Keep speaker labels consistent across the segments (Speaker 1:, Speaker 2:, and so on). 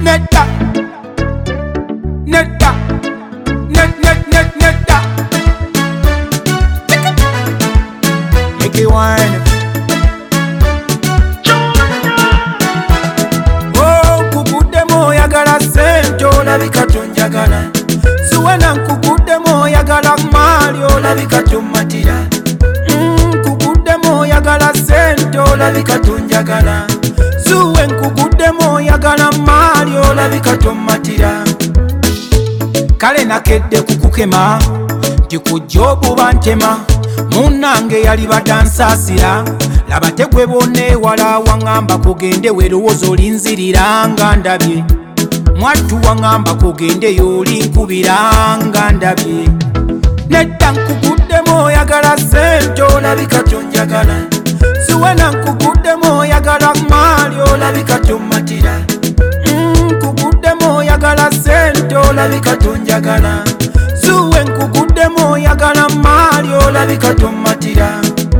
Speaker 1: Netta, netta, netta. Make it wine. Oh, kukudemo yagala sente olabika tonjagala. Suwena nkukudemo yagala mali olabika tomatira. Nkukudemo yagala sente olabika tonjagala. Suwe nkukudemo yagala mali olabika tomatira. Kale nakedde kukukema nti kujobu bantema. Munange yali badansasira laba tegwe bone wala wangamba kugende werowozo linziriranga ndabye. Mwattu wangamba kugende yoli nkubiranga ndabye. Nedda nkukudemo yagala sente olabika tonjagala. Suwena nkukudemo yagala mali olabika tomatira. Nkukudemo yagala sente olabika tonjagala. Suwe nkukudemo yagala mali olabika tomatira.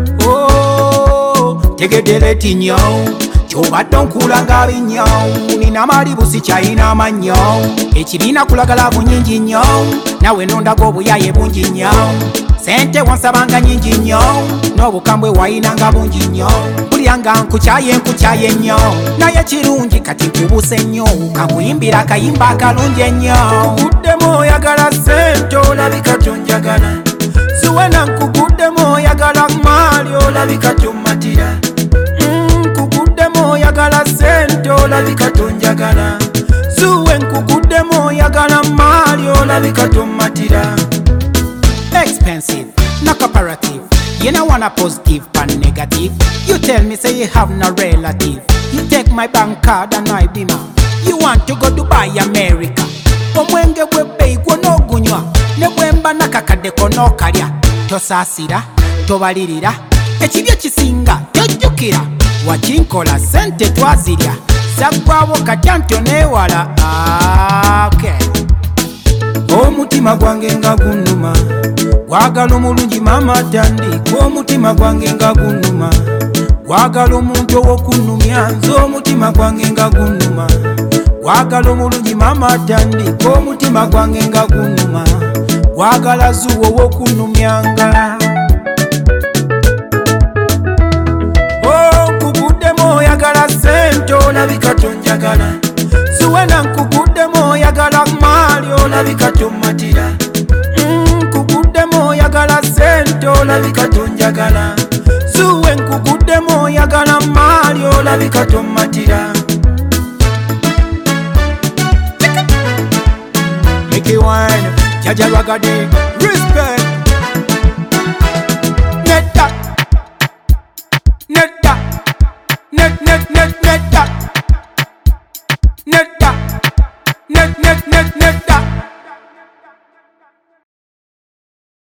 Speaker 1: Oh, tegedere tinyo kyobadde onkulaga binyo. Nina malibu sikyayina amanyo. Ekirina kulagala bunyingi nnyo. Nawe nondaga obuyaye bungi nnyo. Sente wansabanga nyingi nnyo. N'obukambwe wayinanga bungi nnyo. Bulyanga nkukyaye nnyo. Naye kirungi kati nkubuse nnyo. Kankuyimbira akayimba akalungi ennyo. Nkukudemo yagala sente olabika tonjagala. Suwena nkukudemo yagala mali olabika tomatira. Nkukudemo yagala sente olabika tonjagala. Suwe nkukudemo yagala mali olabika tomatira. Expensive, not cooperative. You know wanna positive and negative. You tell me say you have no relative. You take my bank card and I be man. You want to go Dubai, America. Omwenge bwebbe igwo n'ogunywa. Ne bwemba nakakadde kono kalya. Tosasira, tobalirira. Ekibyo kisinga tojjukira. Wakinkola sente twazirya. Zaggwawo katyanto newala. Okay. Omutima gwange nga gunnuma. Gwagala omulungi mama tandika. Omutima gwange nga gunnuma. Gwagala omuntu ow'okunnumya. Nze omutima gwange nga gunnuma. Gwagala omulungi mama tandika. Omutima gwange nga gunnuma. Gwagala zuwo ow'okunnumyanga. Oh, nkukudemo yagala sente olabika tonjagala. Suwena nkukudemo yagala mali olabika tomatira. Nkukudemo yagala sente olabika tonjagala. Suwe nkukudemo yagala mali olabika tomatira. Make it wine, Jaja Ragade, respect.